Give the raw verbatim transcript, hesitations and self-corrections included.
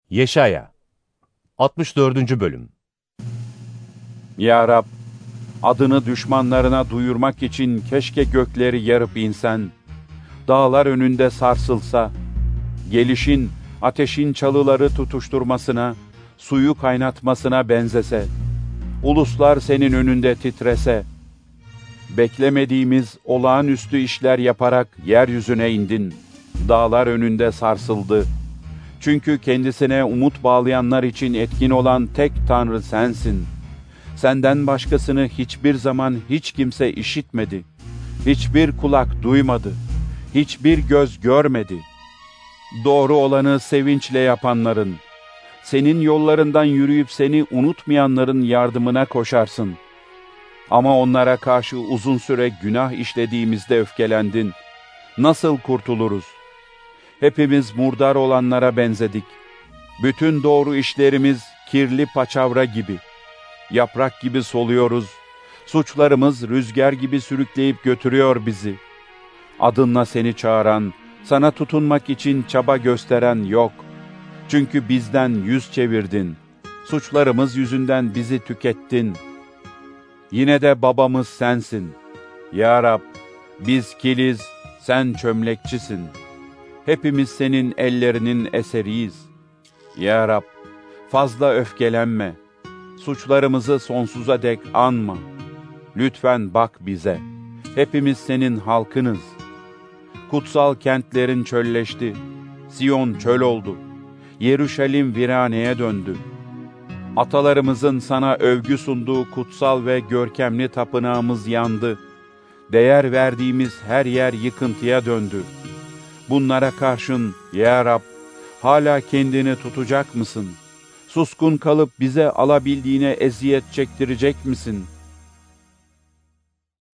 Yeşaya altmış dördüncü Bölüm. Ya Rab, adını düşmanlarına duyurmak için keşke gökleri yarıp insen, dağlar önünde sarsılsa, gelişin, ateşin çalıları tutuşturmasına, suyu kaynatmasına benzese, uluslar senin önünde titrese, beklemediğimiz olağanüstü işler yaparak yeryüzüne indin, dağlar önünde sarsıldı. Çünkü kendisine umut bağlayanlar için etkin olan tek Tanrı sensin. Senden başkasını hiçbir zaman hiç kimse işitmedi. Hiçbir kulak duymadı. Hiçbir göz görmedi. Doğru olanı sevinçle yapanların, senin yollarından yürüyüp seni unutmayanların yardımına koşarsın. Ama onlara karşı uzun süre günah işlediğimizde öfkelendin. Nasıl kurtuluruz? Hepimiz murdar olanlara benzedik. Bütün doğru işlerimiz kirli paçavra gibi. Yaprak gibi soluyoruz. Suçlarımız rüzgar gibi sürükleyip götürüyor bizi. Adınla seni çağıran, sana tutunmak için çaba gösteren yok. Çünkü bizden yüz çevirdin. Suçlarımız yüzünden bizi tükettin. Yine de babamız sensin. Ya Rab, biz kiliz, sen çömlekçisin. Hepimiz senin ellerinin eseriyiz. Ya Rab, fazla öfkelenme. Suçlarımızı sonsuza dek anma. Lütfen bak bize. Hepimiz senin halkınız. Kutsal kentlerin çölleşti. Siyon çöl oldu. Yeruşalim viraneye döndü. Atalarımızın sana övgü sunduğu kutsal ve görkemli tapınağımız yandı. Değer verdiğimiz her yer yıkıntıya döndü. Bunlara karşın ya Rab, hala kendini tutacak mısın? Suskun kalıp bize alabildiğine eziyet çektirecek misin?